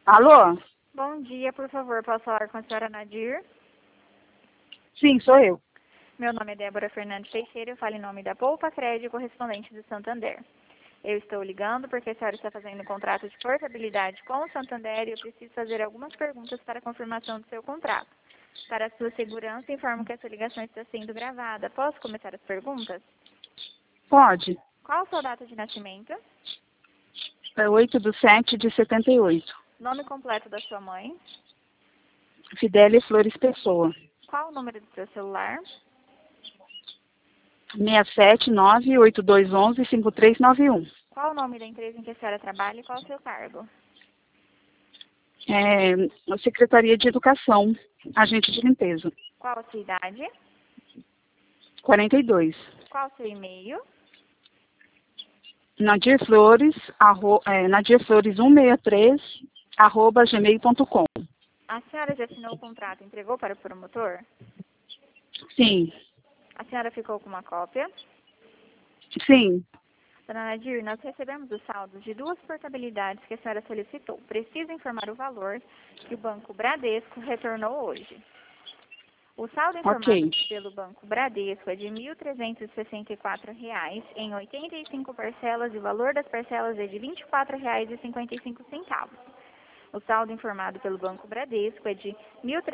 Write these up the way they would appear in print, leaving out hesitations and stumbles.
Alô? Bom dia, por favor, posso falar com a senhora Nadir? Sim, sou eu. Meu nome é Débora Fernandes Teixeira, eu falo em nome da Poupa Crédito, correspondente do Santander. Eu estou ligando porque a senhora está fazendo um contrato de portabilidade com o Santander e eu preciso fazer algumas perguntas para a confirmação do seu contrato. Para a sua segurança, informo que essa ligação está sendo gravada. Posso começar as perguntas? Pode. Qual a sua data de nascimento? É 8/7/78. Nome completo da sua mãe? Fidélia Flores Pessoa. Qual o número do seu celular? 679-8211-5391. Qual o nome da empresa em que a senhora trabalha e qual o seu cargo? A Secretaria de Educação, agente de limpeza. Qual a sua idade? 42. Qual o seu e-mail? Nadir Flores, Nadir Flores 163, @gmail.com. A senhora já assinou o contrato e entregou para o promotor? Sim, A senhora ficou com uma cópia? sim. Dona Nadir, nós recebemos o saldo de duas portabilidades que a senhora solicitou. Preciso informar o valor que o Banco Bradesco retornou hoje. O saldo informado Ok. pelo Banco Bradesco é de R$ 1.364 em 85 parcelas e o valor das parcelas é de R$ 24,55. O saldo informado pelo Banco Bradesco é de R$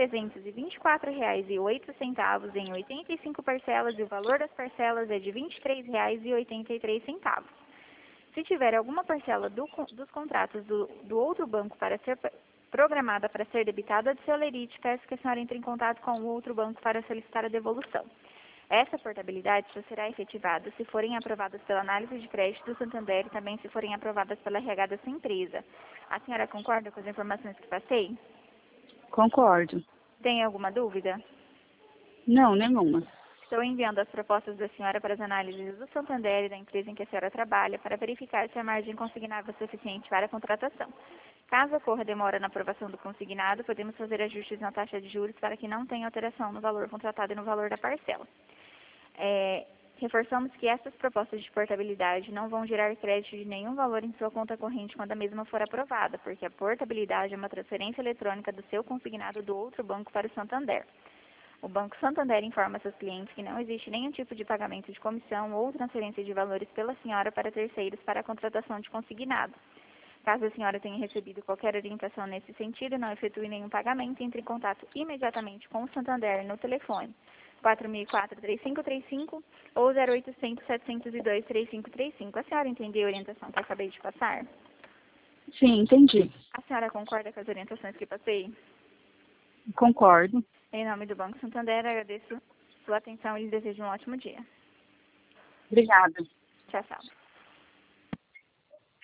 1.324,08 em 85 parcelas e o valor das parcelas é de R$ 23,83. Se tiver alguma parcela dos contratos do outro banco para ser programada para ser debitada do seu lerite, peço que a senhora entre em contato com o outro banco para solicitar a devolução. Essa portabilidade só será efetivada se forem aprovadas pela análise de crédito do Santander e também se forem aprovadas pela RH da sua empresa. A senhora concorda com as informações que passei? Concordo. Tem alguma dúvida? Não, nenhuma. Estou enviando as propostas da senhora para as análises do Santander e da empresa em que a senhora trabalha para verificar se a margem consignável é suficiente para a contratação. Caso ocorra demora na aprovação do consignado, podemos fazer ajustes na taxa de juros para que não tenha alteração no valor contratado e no valor da parcela. Reforçamos que essas propostas de portabilidade não vão gerar crédito de nenhum valor em sua conta corrente quando a mesma for aprovada, porque a portabilidade é uma transferência eletrônica do seu consignado do outro banco para o Santander. O Banco Santander informa seus clientes que não existe nenhum tipo de pagamento de comissão ou transferência de valores pela senhora para terceiros para a contratação de consignado. Caso a senhora tenha recebido qualquer orientação nesse sentido e não efetue nenhum pagamento, entre em contato imediatamente com o Santander no telefone 4004-3535 ou 0800-702-3535. A senhora entendeu a orientação que eu acabei de passar? Sim, entendi. A senhora concorda com as orientações que passei? Concordo. Em nome do Banco Santander, agradeço sua atenção e lhe desejo um ótimo dia. Obrigada. Tchau, tchau.